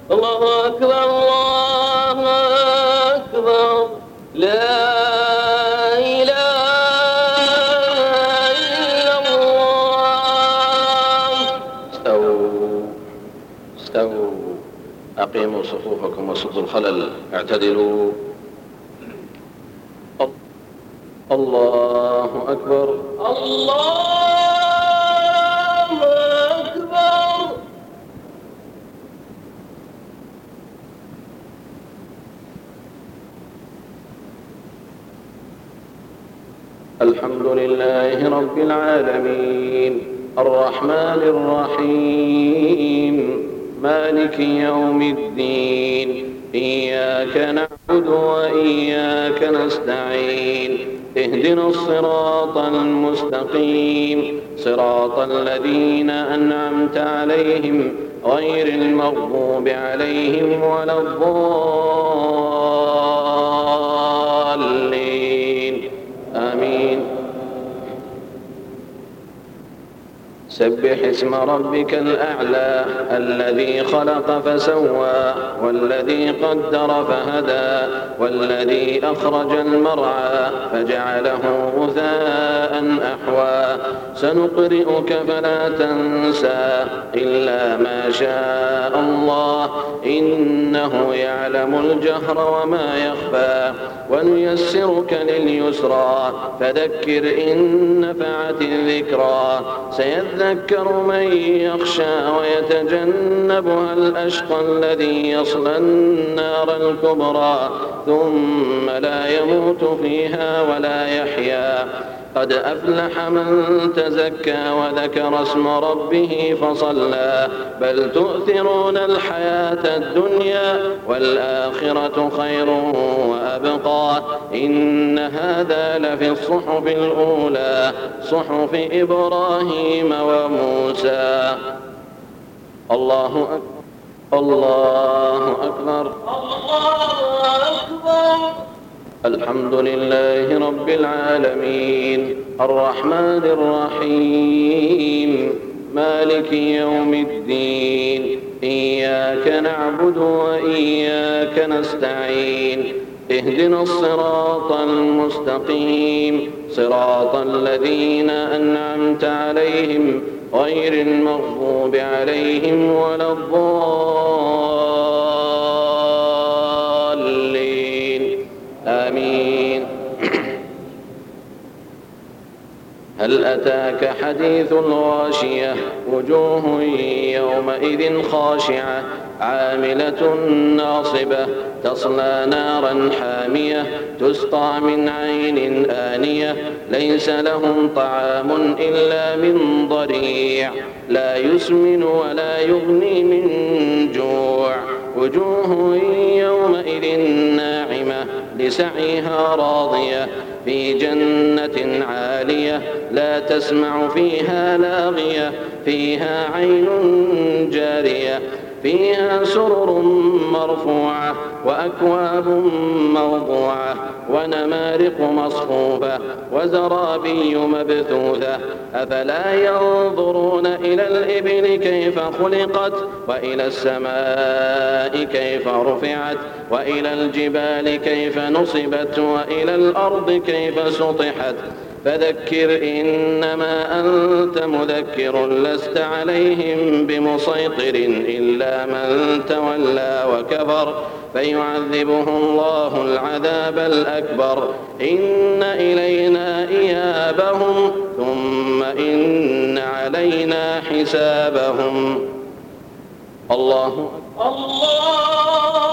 الله أكبر الله أكبر لا إله إلا الله. استووا أقيموا صفوفكم وسدوا الخلل، اعتدلوا. الله أكبر الله أكبر. الحمد لله رب العالمين الرحمن الرحيم مالك يوم الدين إياك نعبد وإياك نستعين اهدنا الصراط المستقيم صراط الذين أنعمت عليهم غير المغضوب عليهم ولا الضالين آمين. سبح اسم ربك الأعلى الذي خلق فسوى والذي قدر فهدى والذي أخرج المرعى فجعله غثاء أحوى سنقرئك فلا تنسى إلا ما شاء الله إنه يعلم الجهر وما يخفى ونيسرك لليسرى فذكر إن نفعت الذكرى سيذكر من يخشى ويتجنبها الأشقى الذي يصلى النار الكبرى ثم لا يموت فيها ولا يحيا قد أفلح من تزكى وذكر اسم ربه فصلى بل تؤثرون الحياة الدنيا والآخرة خير وأبقى إن هذا لفي الصحف الأولى صحف إبراهيم وموسى. الله أكبر الله أكبر الله أكبر. الحمد لله رب العالمين الرحمن الرحيم مالك يوم الدين إياك نعبد وإياك نستعين اهدنا الصراط المستقيم صراط الذين أنعمت عليهم غير المغضوب عليهم ولا الضالين آمين. هل أتاك حديث الغاشية وجوه يومئذ خاشعة عاملة ناصبة تصلى نارا حامية تسقى من عين آنية ليس لهم طعام إلا من ضريع لا يسمن ولا يغني من جوع وجوه يومئذ ناعمة لسعيها راضية في جنة عالية لا تسمع فيها لاغية فيها عين جارية فيها سرر مرفوعة وأكواب موضوعة ونمارق مصفوفة وزرابي مبثوثة أفلا ينظرون إلى الإبل كيف خلقت وإلى السماء كيف رفعت وإلى الجبال كيف نصبت وإلى الأرض كيف سطحت فذكر إنما أنت مذكر لست عليهم بمسيطر إلا من تولى وكفر فيعذبه الله العذاب الأكبر إن إلينا إيابهم ثم إن علينا حسابهم. الله الله